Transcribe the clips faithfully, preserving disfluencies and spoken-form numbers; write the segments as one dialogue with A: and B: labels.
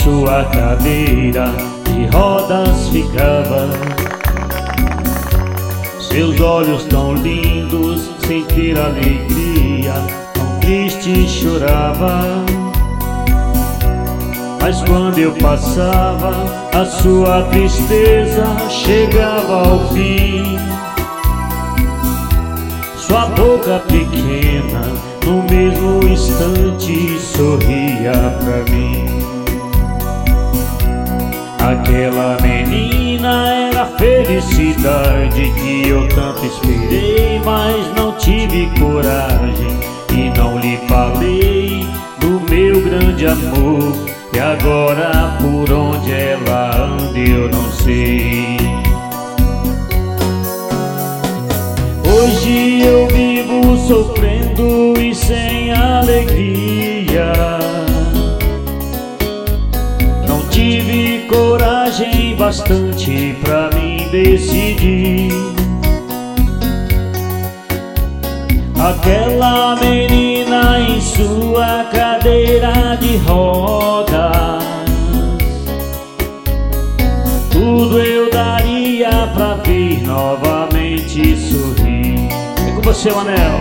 A: sua cadeira de rodas ficava. Seus olhos tão lindos, sem ter alegria, tão triste chorava. Mas quando eu passava, a sua tristeza chegava ao fim. Sua boca pequena, no mesmo instante, sorria pra mim. Aquela menina era a felicidade que eu tanto esperei, mas não tive coragem e não lhe falei do meu grande amor. E agora por onde ela anda eu não sei. Hoje eu vivo sofrendo e sem alegria. Não tive coragem bastante pra mim decidir. Aquela menina em sua cadeira de rodas, tudo eu daria pra ver novamente sorrir. É com você, Manel.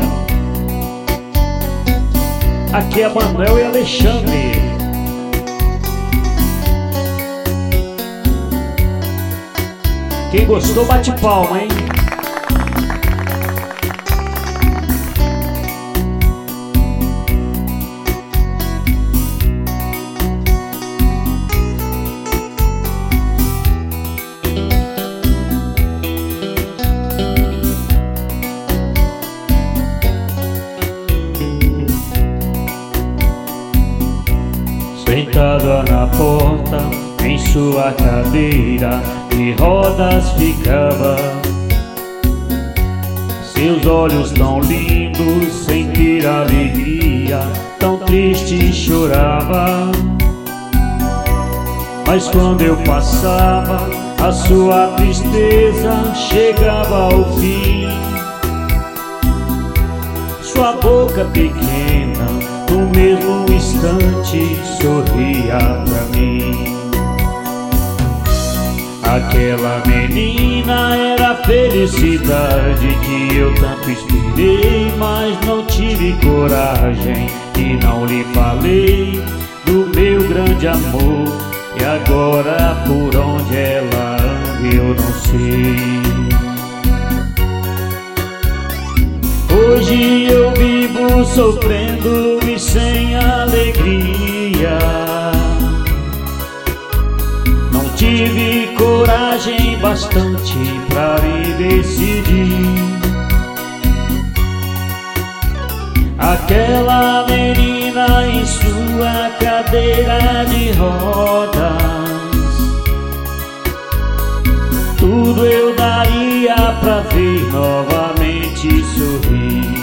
A: Aqui é Manuel e Alexandre. Quem gostou bate palma, hein? Sentada na porta, em sua cadeira de rodas ficava. Seus olhos tão lindos, sem ter alegria, tão triste chorava. Mas quando eu passava, a sua tristeza chegava ao fim. Sua boca pequena, no mesmo instante, sorria pra mim. Aquela menina era a felicidade que eu tanto esperei, mas não tive coragem e não lhe falei do meu grande amor. E agora por onde ela anda eu não sei. Hoje eu vivo sofrendo e sem alegria. Não tive coragem bastante pra me decidir. Aquela menina em sua cadeira de rodas, tudo eu daria pra ver novamente sorrir.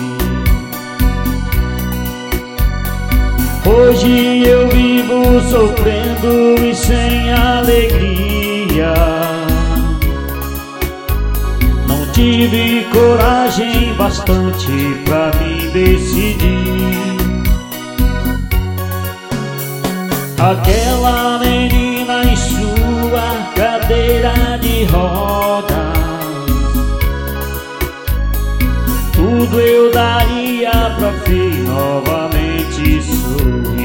A: Hoje eu vivo sofrendo e sem alegria. Não tive coragem bastante pra me decidir. Aquela menina em sua cadeira de rodas, tudo eu daria pra ver novamente sorrir.